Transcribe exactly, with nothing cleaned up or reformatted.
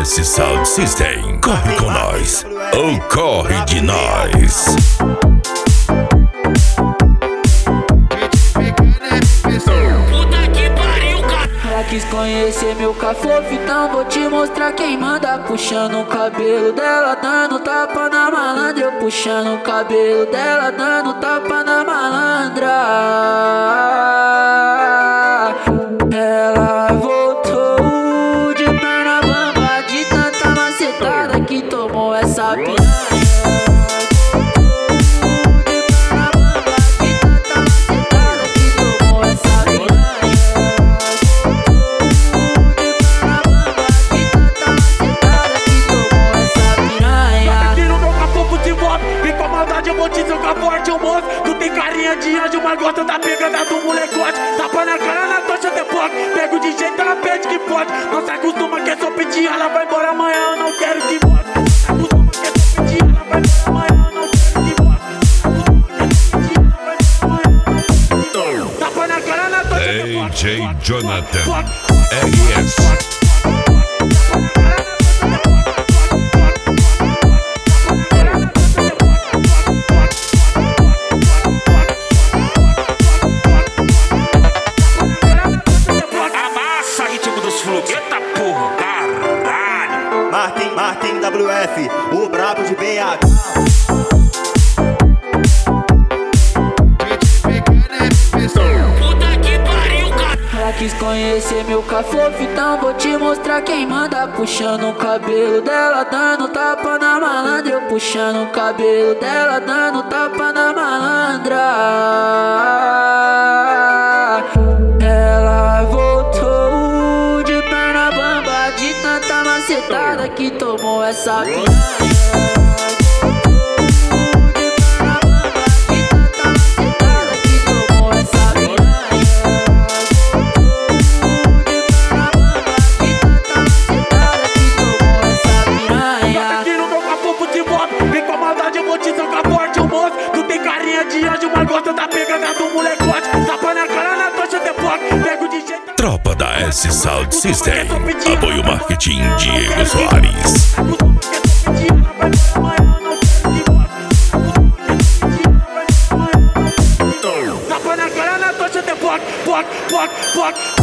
S Sound System. Corre com nós, ou corre de nós. Puta que pariu, cara. Ela quis conhecer meu cafofo, então vou te mostrar quem manda. Puxando o cabelo dela, dando tapa na malandra. Eu puxando o cabelo dela, dando tapa na malandra. Ela voltou de perna bamba, de tanta macetada que tomou essa piranha. Tu tem carinha de anjo, mas gosta da pegada do molecote. Tapa na cara, na tocha até pode. Pego de jeito, ela pede que pode. Não se acostuma, quer só pedir, ela vai embora amanhã, eu não quero que volte. Não se acostuma, quer só pedir, ela vai embora amanhã, eu não quero que volte. Tapa na cara, na tocha até pode. D J Jonathan R S. Eita porra, caralho. Martin, Martin W F, o brabo de B H. Puta que pariu, cara. Ela quis conhecer meu cafofo, então vou te mostrar quem manda. Puxando o cabelo dela, dando tapa na malandra. Eu puxando o cabelo dela, dando tapa na malandra. Ela voltou de perna bamba, de tanta macetada que tomou essa piranha. Tu tem carinha de anjo, mas gosta da pegada do molecote. Tapa na cara, na tocha até pode. Pego de jeito. Tropa da S Sound System. Apoio marketing Diego Soares. Tapa na cara, na tocha até pode, pode, pode, pode.